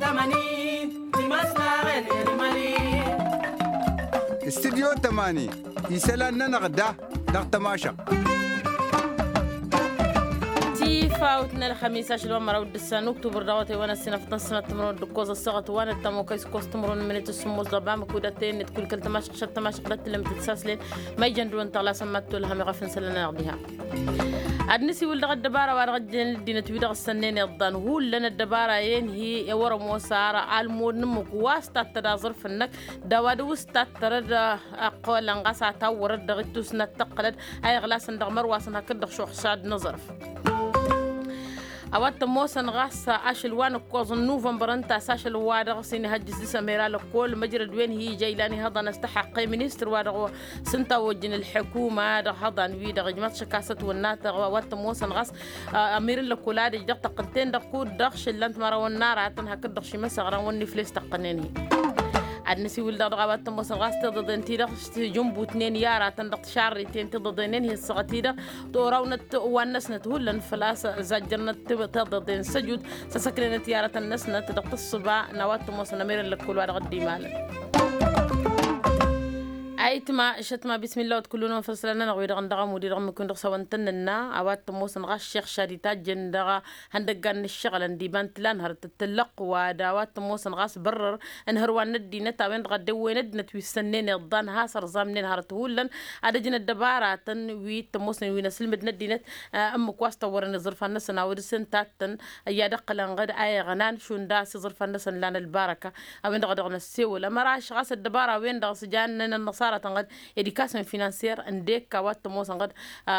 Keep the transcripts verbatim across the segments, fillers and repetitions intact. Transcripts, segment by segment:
استديو تماني يسألنا نغدا نغتماشا فاوتنا الخميس عشر مرة ودسان أكتوبر دواتي وانا السنة في نص سنة تمرون دكوز الصغط وانا التمو كيس كوس تمرون من السمول طبعا مكودتين نتكل كل تماشق شت تماشق رت لم تتساسلين ما يجندون طلا سمتو لها مغفن سلنا نغديها أدنسي ولد الدبارة وارغد الدين تويدا السنين الضان هو لنا الدبارة ين هي يورا موسارة عالمود نمك واسطة تدازر فنك دواد واسطة ترد أقوال لنغاسة تاورد دغتوس نتقلد أي غلاس ندغمر واسنها كدغ شو حساد نظرف أوات موسن غاس عشل وان كوز نوفمبر أنت ساشل وادغ سين هجس سميرا لكل مجرد وين هي جيلاني هذا نستحق مينستر وادغ سنتا وجن الحكومة هذا نويدغ جماعة شكاسة والنات أوات موسن غاس أمير لكولاد جدق تقنتين دقود دخش اللي أنت مرا والنار عتنها كدخ شي مسغرا وني فليس تقنيني عدنسي ولد رغبات موسن غاس تضدن تيدا جنبو اثنين يارا تندق شعرتين تضدنين هي الصغتيدا توراونت ونسنت هولن فلاس زجرنت تضدن سجود سسكرنت يارا النسنت تدق الصبا نوات موسن امير لكل وارغ الديمال أيتما شتما بسم الله وتكلون فصلنا نغوي رغم دغم ودي رغم كن رسوان تننا أوات موسن غاش الشيخ شريطات جندغا هندقان الشغل اندي بانت لان هرت التلق وداوات موسن غاس برر انهروان ندي نتا وين غدوي ند نتوي السنين الضان هاسر زامنين هرت هولن عدجنا الدبارة تنوي تموسن وين سلمد ندي نت أم كواستا ورن ظرفان نسنا ورسن تاتن يا دقلن غد أي غنان شون داس ظرفان نسن لان البركة أوين دغدغنا السيو لما راش غاس الدبارة وين دغس جان النصارى تنقد إديكاسيون فينانسير انديك كوات موسن قد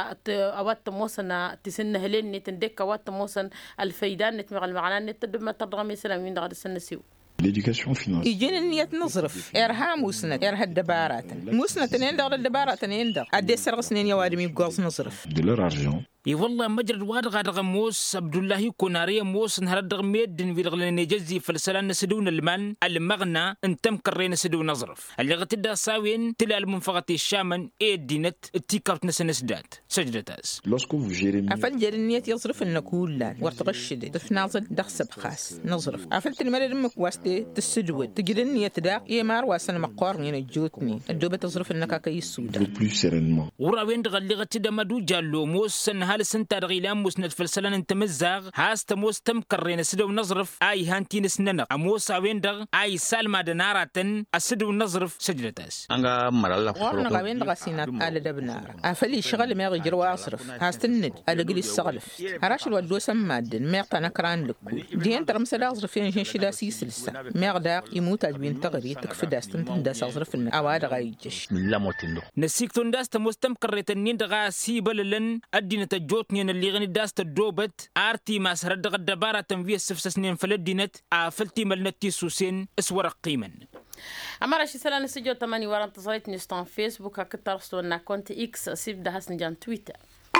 أوات موسن تسن هلين نت انديك كوات موسن الفيدان نت مغل معنا نت دم ترغمي سلامين دغد السنسيو l'éducation financière يجينا نية نصرف إرها موسنة إرها الدبارات موسنة تنين دغد الدبارات تنين دغ أدي سرق سنين يوادمي بقوص نصرف de leur argent اي والله مجرد وادغ ادغ موس عبد الله كوناريا موس نهار دغ ميدن في دغ نجزي فلسلان نسدون المن المغنى انتم كرين سدو نظرف اللي غتدا ساوين تلا المنفقه الشامن اي دينت التيكارت نسنسدات سجدتاس lorsque vous gérez أفل جرنية يصرف النكولان ورتغشدي تفنازل دخسب خاص نظرف أفل تنمر دمك واستي تسدود تجرنية تداق يمار واسن مقارنين الجوتني الدوبة تصرف النكاكا يسودا plus sereinement وراوين دغ اللي غتدا مدو جالو موس هل سنتا رغيلان موسند فلسلان انت مزاغ هاست موس تم كرين سدو نظرف اي هانتين سننق اموس اوين دغ اي سالما دناراتن اسدو نظرف سجلتاس انغا مرال ورنا غاوين دغ سينات آل دبنار افلي شغل ما يجر واصرف هاست الند ادقلي السغلف هراش الودو سمادن ميقتا نكران لكو دين ترمس الاصرف ينشن شلا سيسلسة ميقداق يموت اجبين تغري تكفي داستن تنداس اصرف اواد غايجش لا موتندو نسيكتون داست موس تم كريتنين دغا سيبللن ادين جوتنين اللي غني داست الدوبت ارتي ما سرد غد دبارة تنفيه سفسسنين فلدينت افلتي ملنتي سوسين اسور قيما أمر شي سلام نسجو تماني ورا انتصارات نيستان فيسبوك هكتر رسولنا كونت إكس سيب ده حسن جان تويتر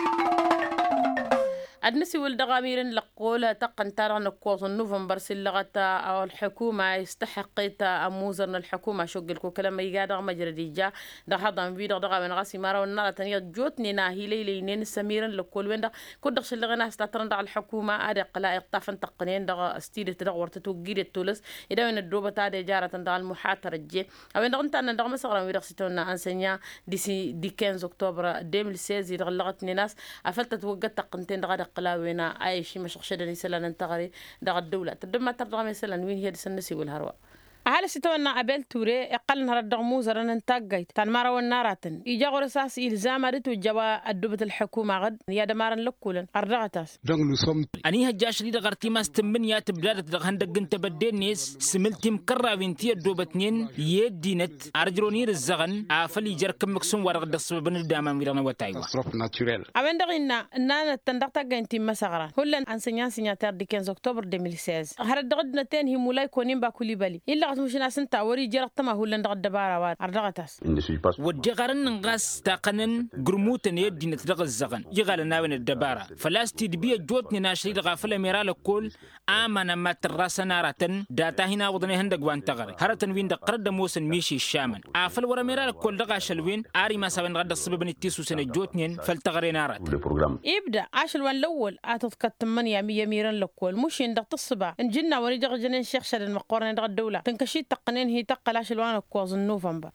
أدنسي ولد غاميرن لقول تقن ترى نقوص نوفمبر سلغة أو الحكومة استحقت أموزرنا الحكومة شق الكو كلام يقادر مجرد جا ده هذا من فيديو ده من غاسي مرة والنار تانية جوتني ناهي ليلين سميرن لقول وين ده كل دخش اللي غنا استطرن على الحكومة أدق لا يقطفن تقنين ده استيد تدور تتوجد التولس إذا من الدروبة تادي جارة ده المحاطة رجع أو إن أنت أنا ده مثلا ويرق ستونا أنسنيا دي سي دي خمسة أكتوبر ألفين وستة عشر غلقتني ناس أفلت توجد تقنتين ده قلاوينا أي شيء مش خشدني يسلا ننتقري دغ الدولة تدم ما ترضى مثلا وين هي السنسي والهرواء هل ستونا قبل توري أقل نهار الدغموزر أن نتاجيت كان مرة والناراتن يجا غرساس إلزام ريتو جوا الدوبة الحكومة غد يا دمارن لكولن أرضعتاس أني هجاش لي دغرتي ما استمن يا تبدأت دغهن دقنت بدينيس سملتي مكرر بنتي الدوبة اتنين يدينت أرجروني الزغن عفلي جركم مكسوم ورق دص بن الدامن ويرنا وتايوا أمين دغينا إننا تندقتا جنتي مسغرا هلن أنسنيان سيناتير دي خمسة أكتوبر ألفين وستة عشر هرد دغدنا تين هي مولاي كونين باكولي بالي إلا دغت مش ناس انت وري جرت ما هو اللي ندغ الدبارة واد أردغتاس ودي غارن نغاس تاقنن قرموتن يدي نتدغ الزغن يغال ناوين الدبارة فلاستي دبيا جوتني ناشري غافل ميرال كل آمنا ما تراسا نارتن داتا هنا وضني هندق وان تغري هرتن وين دقرد موسن ميشي الشامن آفل ورا ميرال كل دغا شلوين آري ما سابن غدا السبب نتيسو سنة جوتنين فالتغري نارت يبدأ عاش الوان الأول أتذكرت من يا مية ميران لكول مش يندق الصبا إن جنا ونجر جنين شيخ شد المقارنة دغ الدولة تنكشيت تقنين هي تقل عاش الوان كوز النوفمبر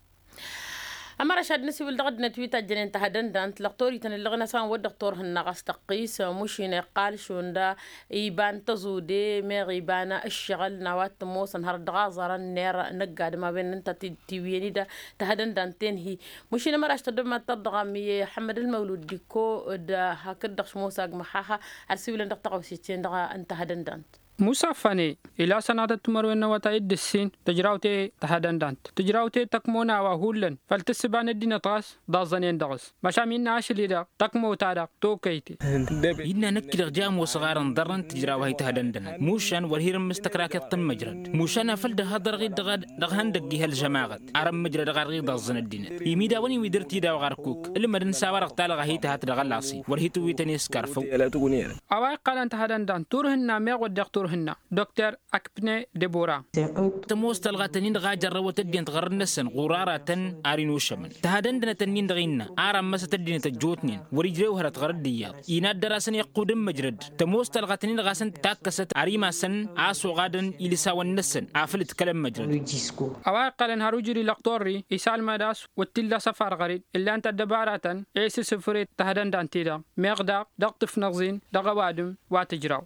أما رشاد نسي ولدغد نتويتا جنين تهدن دانت لقطوري تن اللغنا سان ودكتور هنغاس تقيس مش ينقال شوندا يبان تزودي ميغ يبانا الشغل نوات موسن هردغا زارن نير نقاد ما بين انت تيويني دا تهدن دانتين هي مش ينما راش تدما تدغا مي حمد المولود ديكو دا هكدغش موساق محاها أرسي ولن دقتقو سيتين دغا انت هدن دانت موسى فاني إلى سنة تمرون وتعد السين تجراوتي تهدن دانت تجراوتي تكمونا وهولن فالتسبان الدين طاس ضازنين دغس مشامين عاشلي دا تكمو تادا توكيتي إننا نكيل جام وصغار نضرن تجراوهي تهدن دانت موشان والهيرم مستقراك الطن مجرد موشان فلد هدر غير دغد دغهن دقيها الجماغت عرم مجرد غير غير ضازن الدين يميدا وني ويدرتي دا وغاركوك اللي مدن ساورق تالغ هي تهات دغلاسي ورهيتو ويتني سكارفو أواي قال تهدن دان تورهن ميغ ودكتور هنا دكتور أكبني ديبورا تموس تلغتنين غاجر وتدين تغرر نسن غرارة آرين وشمن تهدن دنا تنين دغينا آرام مسا تدين تجوتنين وريجريوها تغرد ديات يناد دراسن يقودم مجرد تموس تلغتنين غاسن تاكست عريما سن عاسو غادن إلسا النسن عافل تكلم مجرد أواي قال هاروجري لقطوري إسال مداس والتلا سفر غريد إلا أنت دبارة إيسي سفريت تهدن دان تيدا ميغدا دقطف نغزين دغوادم واتجراو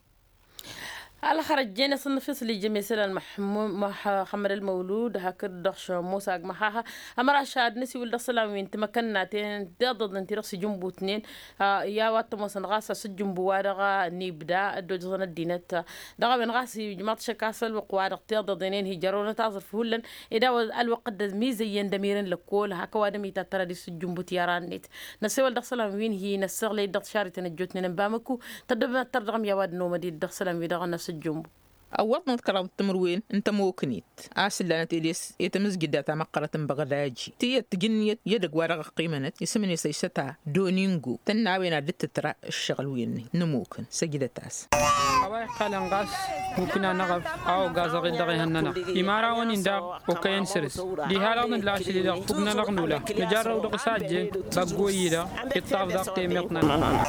على خرجنا صنفس اللي جميع سلال محمد المولود هكذا دخش موسى محاها أما رشاد نسي ولد السلام وين تمكنا تين ضد انتي رأس جنبو اثنين يا وقت موسى غاسة سجنبو وارغا نيبدا الدوجزان الدينات دغا من غاسي جماعة شكاسل وقوارغ تيض ضنين هجرونة تعرف هولن إذا الوقت ميزي يندميرن لكول هكا وادمي تترى دي سجنبو تياران نيت نسي ولد السلام وين هي نسر لي دغ شاري تنجوتني نبامكو تدب ترغم يا واد نوما دي دغ سلام ويدغ نفس الجنبو أول ما تكرر التمروين أنت موكنيت أصل لنا تيليس يتمز جدا مقرة بغداجي تي تجنيت يدق ورقة قيمنت يسمني سيستا دونينجو تناوينا دت ترى الشغل ويني نموكن سجدة تاس أواي قال انغاس ممكن نغف أو غاز غير دغي هننا إمارة وندا وكين سرس دي هلا من لا شيء دا فوقنا لغنولا نجار ودق ساجي بقوي دا يطاف دق تيمقنا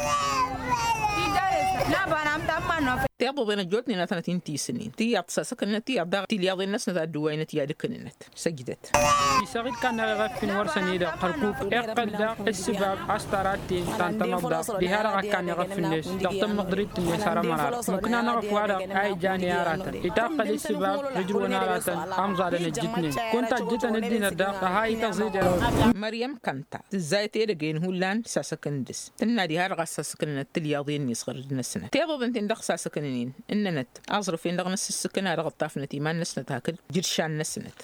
لا بنا متأمن تيابو بين جوتني نتنا تنتي سنين تي أتصل كنا تي أبدا تي لياضي الناس نتا دوينة تي أدك كننت سجدت يساعد كان نغف في ورسني دا قرقوك إقدا السباب عستراتي تانتا مبدا بهذا كان نغف في الناس دقتم مقدريت الناس هرا مرات ممكن نغف وارا أي جاني أراتا إتاقل السباب رجلونا راتا حمزة لنا جتني كنت جتنا الدين دا هاي تغزيد مريم كانتا تزاي تيرجين هولان ساسكندس تنادي هرا ساسكنت تلياضي الناس غير النسنة تيابو بنتين دق ساسكنين إننت أصرف في نغنس السكنة رغب طافنتي ما نسنت هاكل جرشان نسنت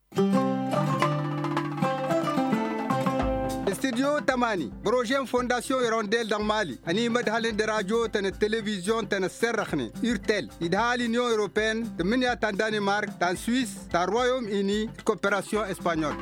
استديو تماني بروجين فونداسيون يرونديل دان مالي اني مدهالين دراجو تن التلفزيون تن السرخني يرتل يدهالي نيو اوروبين تمنيا تان دانمارك تان سويس تان رويوم اني كوبيراسيون اسبانيول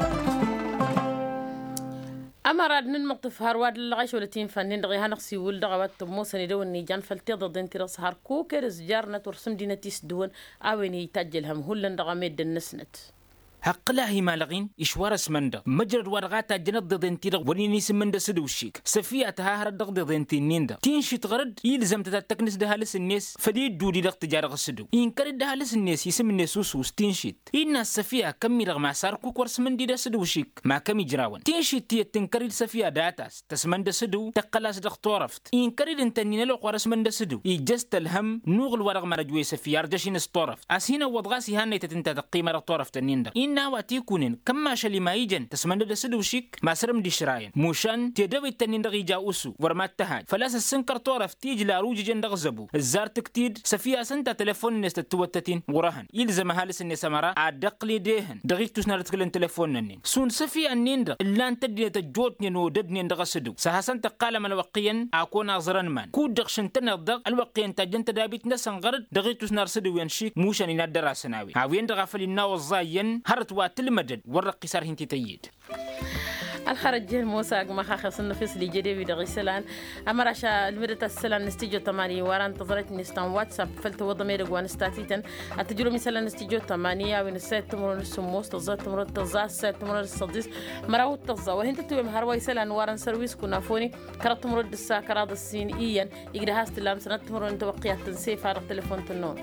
أما رادنا المقطف هارواد اللغاش ولا تين فنين دغيها نقصي ولدغوات موسى ندون نيجان فلتيض ضد رص هاركو كرز جارنا ترسم دينا تيسدون أويني تاجلهم هولن دغاميد النسنت حق لاهي مالغين إشوار اسمندا مجرد ورغاتا جند ضدين تيرغ ونيني سمندا سدوشيك سفيا تهاهر الدغ ضدين تينيندا تينشي تغرد يلزم تتكنس دهالس الناس فدي دودي دغ تجارة السدو ينكر دهالس الناس يسم الناس وسوس تينشيت إن السفيا كمي رغ مع ساركو كورس من دي دا سدوشيك ما كمي جراون تينشيت تي تنكر السفيا داتاس تسمندا سدو تقلاس دغ طورفت ينكر انتنين لو قورس من دا سدو يجست الهم نوغ الورغ مرجوي سفيا رجشين اسطورفت أسينا وضغاسي هاني تتنتا تقيمة طورفت النين دا إنها واتيكونين كما شلي ما يجن تسمند دسدوشيك ما سرم دي شراين موشان تيدوي التنين دغي جاوسو ورمات تهاج فلاس السنكر طورف تيج لا روج جن دغزبو الزار تكتيد سفيا سنتا تليفون نستتوتتين ورهن يلزم هالس الني سمرا عدقلي ديهن دغي تسنر تكلن تليفون نين سون سفيا النين إلا أنت دي تجوتني نو ددني دغسدو سهاسن تقال من الوقيا أكون أزرن من كود دغشن تنضغ الوقيا تجنت دابيت نسن غرد دغي تسنر سدو ينشيك موشان ينادر سناوي هاوين دغفل الناو الزاين هرت واتل مدد ورقي صار هنتي تيد الخرج موسى ما خاخ صنف في سلي جدي في دغسلان امرشا المدة السلام نستيجو تمانية ورا انتظرت نستان واتساب فلت وضمير جوان ستاتيتن اتجلو مثلا نستيجو تمانية وين السات تمر السموس تزات تمر تزات السات تمر الصديس مراو تزا وهنت تو مهروا يسلان ورا سيرفيس كنا فوني كرت تمر الدسا كراد السين ايا يقدر هاست اللام سنه تمر انت وقيات تنسيف على التليفون تنون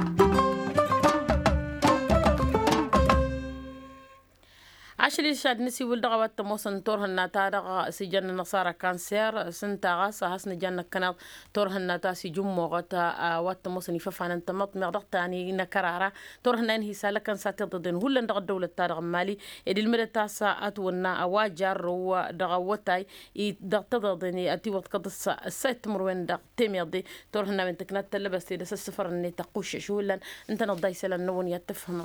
عشري شاد نسي ولدغا واتموسن تورها الناتا دغا سجن نصارى كانسير سنتا غاسا حسن جنة كانت تورها الناتا سي جمو غتا واتموسن يففان انتمط مغدق تاني نكرارا تورها نانهي سالكن ساتضدن هلن دغا الدولة تارغ مالي ادي المدتا ساعات ونا اواجر ودغا وتاي يدغتضدني اتي وقت قدس السيت تمروين دغ تيميضي تورها ناوين تكنات تلبس دس السفر اني تقوش شولن انت نضاي سلن نون يتفهم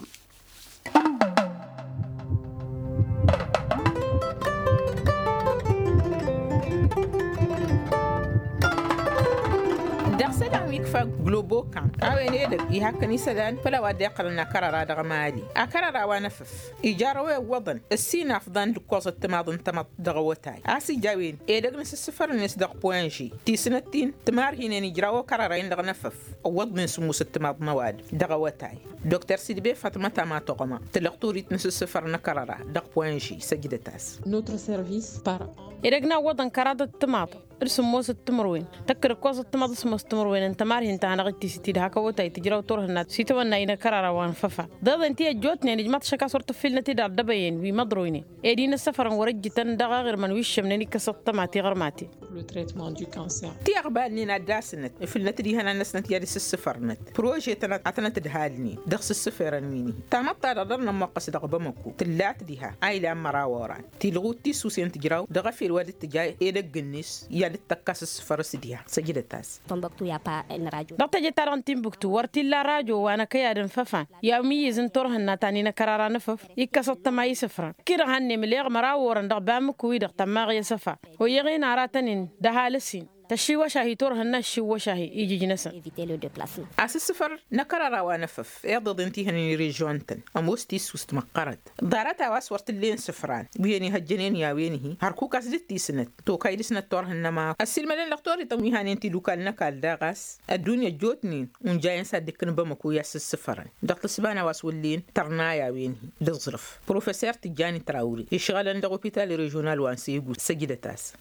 دغسلان ويكفا جلوبو كان اوين يدك يهكني سلان فلا ودي قلنا كرارا دغمالي اكرارا ونفف ايجارو وضن السين افضان دكوز التماضن تمط دغوتاي اسي جاوين ايدك نس السفر نس دغ بوانجي تي سنتين تمار هنا نجراو كرارين دغنفف وض من سموس التماض مواد دغوتاي دكتور سيدبي فاطمه تما توقما تلقطوري نس السفر نكرارا دغ بوانجي سجدتاس نوتر سيرفيس بار إرجنا وضن كراد التماط ارسم موس التمروين تكر كوز التماط اسمه التمروين انت ماري انت انا غتي ستي هكا وتاي تجراو تورها النات سيتونا اين كرارا وان ففا ضد انت جوتني نجمات شكا صورت فيلنا تدار دبين وي مضرويني ايدين السفر ورجتن دغا غير من وش منني كسط ماتي غرماتي لو تريتمون دو كانسير تي اغبالني ناداسنت فيلنا تدي هنا نسنت يا السفر نت بروجي تنا اتنا تدهالني دخس السفر مني تمط درنا مقص دغ بمكو تلات ديها ايلا مراوران تلغوتي سوسين تجراو دغ في الواد التجاي ايدك جنس يا للتكاس السفر سديها سجدتاس تنبكتو يا با الراجو دكتور جتارون تيمبكتو ورتي لا راجو وانا كيادن ففا يا ميز انتورهن تاني نكرارا نفف يكسط ما يسفر كير هني مليغ مراورن دغ بامكو يدغ تماغ يسفا ويغين عراتنين دهالسين تشي وشاهي تورهن شي وشاهي يجي جنسن أس السفر نكرر ونفف يضد انتي هني ريجونتن أموستي سوست مقرد دارت أواس ورت اللين سفران بيني هجنين يا وينه هركوك أسدتي سنت تو كايد سنت تورهن ما السلمة لقطوري تمي هني انتي لوكال نكال داغس الدنيا جوتنين ونجاين صدقن بمكو ياس السفران دقت سبانا واس واللين ترنا يا وينه دظرف بروفيسور تجاني تراوري يشغل عند هوبيتال ريجونال وانسيغو سجدتاس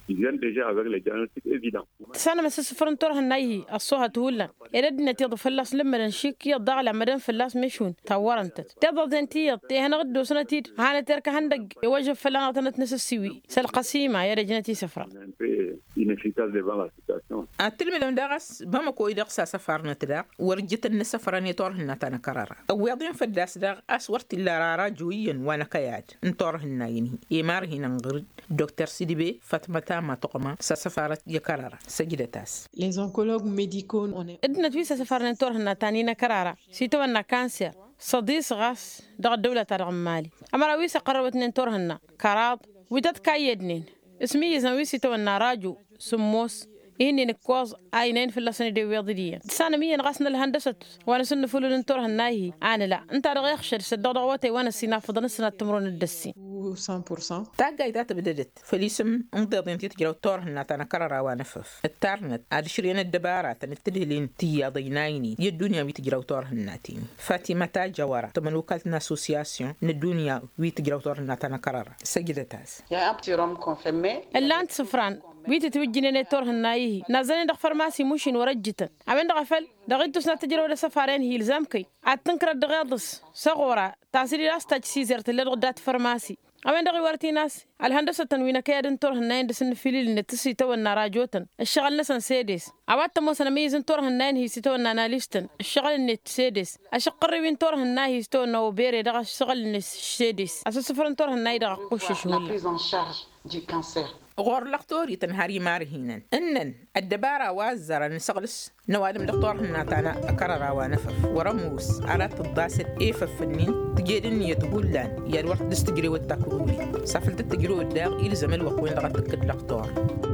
سنة مس سفرن تورهن ناي الصوها تولن إردنا تيض فلاس لما نشيك يضع على مدن فلاس مشون تورنت تضل انتي هنا غدو سنتي هانا ترك هندق يوجب فلانا تنتنس السوي سالقسيمة يا رجنتي سفرة التلميذ داغس بمكو يدقسا سفرنا تدا ورجت النسفراني تورهن تانا كرارا ويضين فداس داغ أسورت اللارارا جويا وانا كياد انتورهن ينهي إمار هنا نغرد دكتور سيدبي فاطمة ما تقما سفارة يكرارا سجدتاس les oncologues médicaux on est إدنا تويسا سفرنا تورهن تانينا كرارا سيتوانا كانسير صديس غاس دغ الدولة ترغم مالي أما راويسا قربت نين تورهن كراض ودات كايدنين اسمي زنويسي توانا راجو سموس إني نكوز عينين في اللسنة دي ويضيدية سنة مية نغسنا الهندسة وانا سنة فلو ننتورها الناهي أنا لا انت رغي يخشر سدو ضغواتي وانا سينا فضل سنة تمرون الدسي cent pour cent تاقا إذا بددت فليسم انضيض انتي تجرو تورهن تانا كرارا وانفف التارنت عاد شريان الدبارات نتدهلين تيا ضينايني يا الدنيا بيتجرو تورهن ناتين فاتمة تاجوارا تمن وكالتنا اسوسياسيون الدنيا بيتجرو تورهن تانا كرارا سجدتاس يا ابتي روم كونفيرمي اللي انت سفران بيت توجيني تور هنايه نازلين دغ فرماسي موشين ورجتن عمين دغ فل دغيتو سنة تجرو ولا سفارين هي لزامكي عتنكر دغيضس صغورة تاسيري راستاج سيزر تلي دغدات فرماسي عمين دغي ورتي ناس الهندسة تنوينا كيادن تور هناين دسن فيلي لنتسي تو النراجوتن الشغل نسن سيدس عوات موسنا ميزن تور هناين هي ستو الناناليستن الشغل النت سيدس أشقري وين تور هناي هي ستو نو بيري دغ الشغل النت سيدس أساس فرن تور هناي دغ قوش شهول غور لقطوري تنهاري مارهينا إنن الدبارة وازرة نسغلس نوادم دكتور هنا تانا أكرر ونفف ورموس أرات الضاسد إيفف فنين تجيدن يتقول لان يا الوقت دستجري والتكروري سافلت التجري والداغ إلزم الوقوين لغتك الدكتور